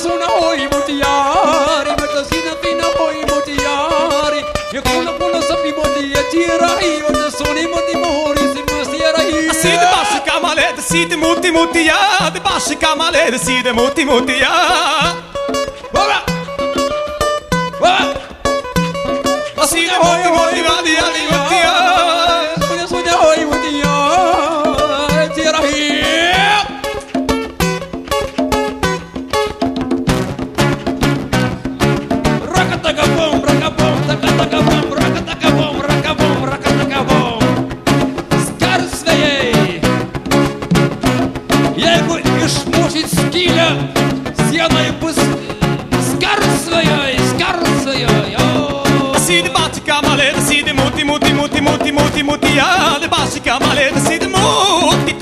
sūna hoi mutiari, meta sina fina hoi mutiari. E pula sapi modia tira hi, o te soni moti mohori si masiera hi. Side bashi kamale, side muti mutia, de bashi kamale, side muti mutia. Bora! Bora! Side muti mutia, ali ali mutia. Sūna hoi mutiari, tira hi. Rakatagabom, rakabom, takatagabom, rakatagabom, rakabom, rakatagabom. Skarsvėjai. Jeigu išmušit skylę, sienai bus skarsvėjai, skarsvėjai. Side bashi kamale, side muti muti muti muti muti mutia, de bashi kamale, side muti.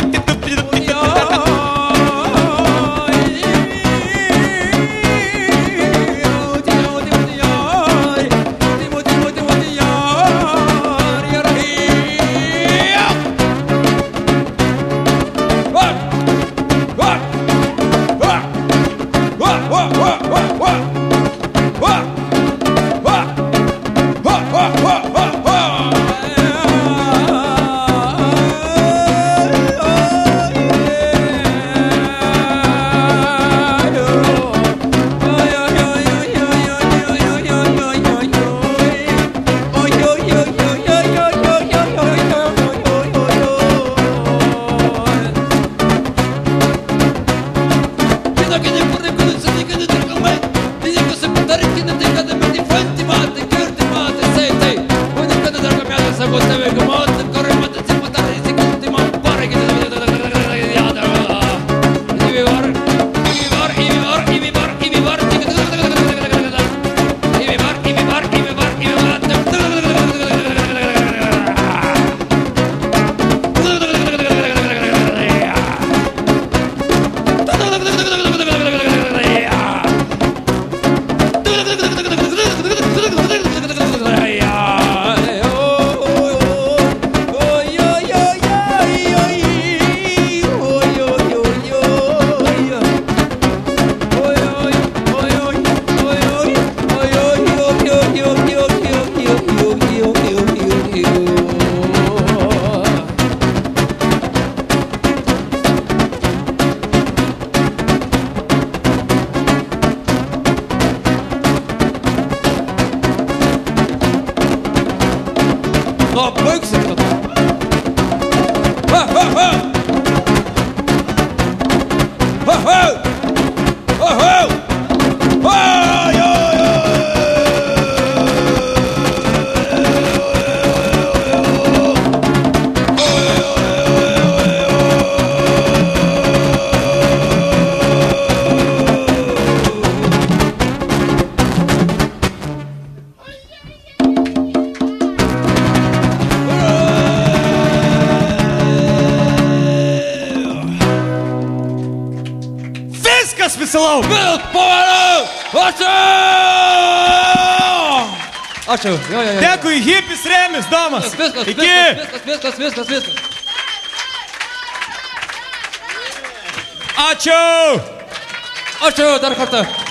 Salau! Ačiū! Ačiū! Dėkui, hipis, remis, domas! Viskas! Ačiū! Ačiū dar kartą!